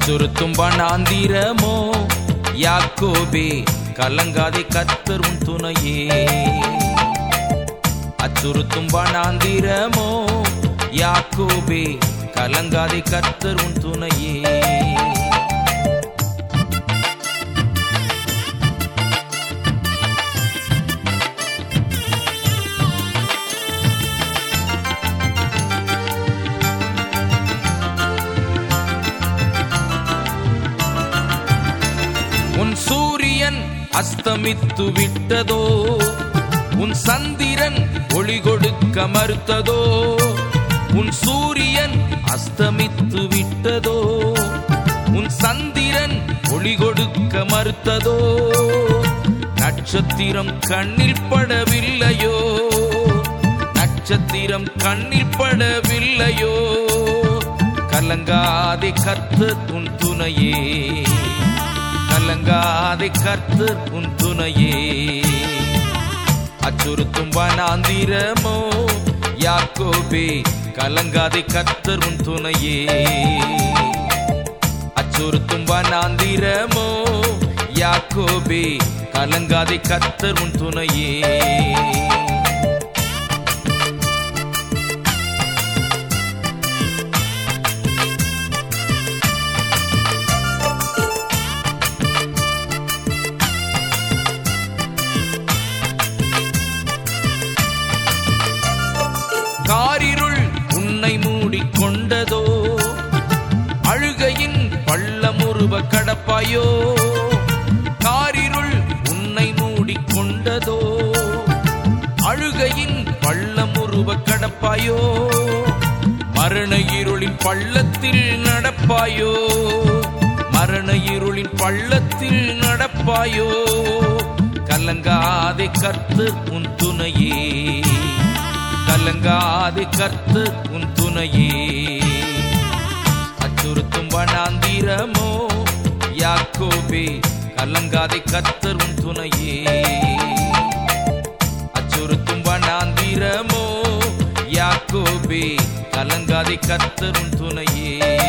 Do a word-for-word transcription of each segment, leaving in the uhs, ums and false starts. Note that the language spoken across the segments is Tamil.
அச்சுறுத்தும் வனாந்திரமோ யாக்கோபே கலங்காதே கர்த்தர் உன் துணையே. அச்சுறுத்தும் வனாந்திரமோ யாக்கோபே கலங்காதே கர்த்தர் உன் துணையே. உன் சூரியன் அஸ்தமித்து விட்டதோ, உன் சந்திரன் ஒளி கொடுக்க மறுத்ததோ. உன் சூரியன் அஸ்தமித்து விட்டதோ, உன் சந்திரன் ஒளி கொடுக்க மறுத்ததோ. நட்சத்திரம் கண்ணில் படவில்லையோ, நட்சத்திரம் கண்ணில் படவில்லையோ. கலங்காதே கர்த்தர் உன் துணையே, கலங்காதே கர்த்தர் உன் துணையே. அச்சுறுத்தும் வனாந்திரமோ யாக்கோபே கலங்காதே கர்த்தர் உன் துணையே. அச்சுறுத்தும் வனாந்திரமோ யாக்கோபே கலங்காதே கர்த்தர் உன் துணையே. காரிருள் உன்னை மூடிக்கொண்டதோ, அழுகையின் பள்ளமுருவ கடப்பாயோ. காரிருள் உன்னை மூடிக்கொண்டதோ, அழுகையின் பள்ளமுருவ கடப்பாயோ. மரண இருளின் பள்ளத்தில் நடப்பாயோ, மரண இருளின் பள்ளத்தில் நடப்பாயோ. கலங்காதே கர்த்தர் உன் துணையே, கலங்காதே கர்த்தர் உன் துணையே. அச்சுறுத்தும் வனாந்திரமோ யாக்கோபே கலங்காதே கர்த்தர் உன் துணையே. அச்சுறுத்தும் வனாந்திரமோ யாக்கோபே கலங்காதே கர்த்தர் உன் துணையே.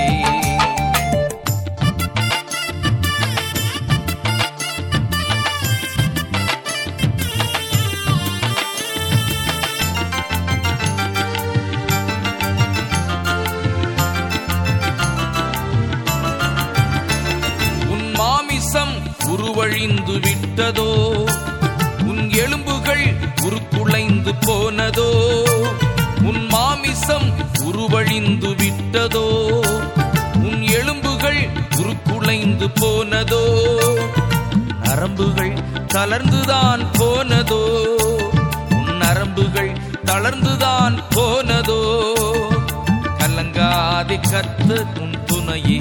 உருவழிந்து விட்டதோ, உன் எலும்புகள் உருக்குலைந்து போனதோ. உன் மாமிசம் உருவழிந்து விட்டதோ, உன் எலும்புகள் உருக்குலைந்து போனதோ. நரம்புகள் தளர்ந்துதான் போனதோ, உன் நரம்புகள் தளர்ந்துதான் போனதோ. கலங்காதே கர்த்தர் உன் துணையே,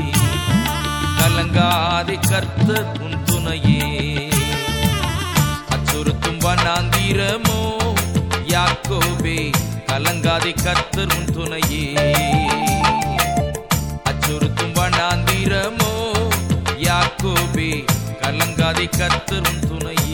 கலங்காதே கர்த்தர் உன் துணையே. அச்சுறுத்தும் வனாந்திரமோ யாக்கோபே கலங்காதே கர்த்தர் உன் துணையே. அச்சுறுத்தும் வனாந்திரமோ யாக்கோபே கலங்காதே கர்த்தர் உன் துணையே.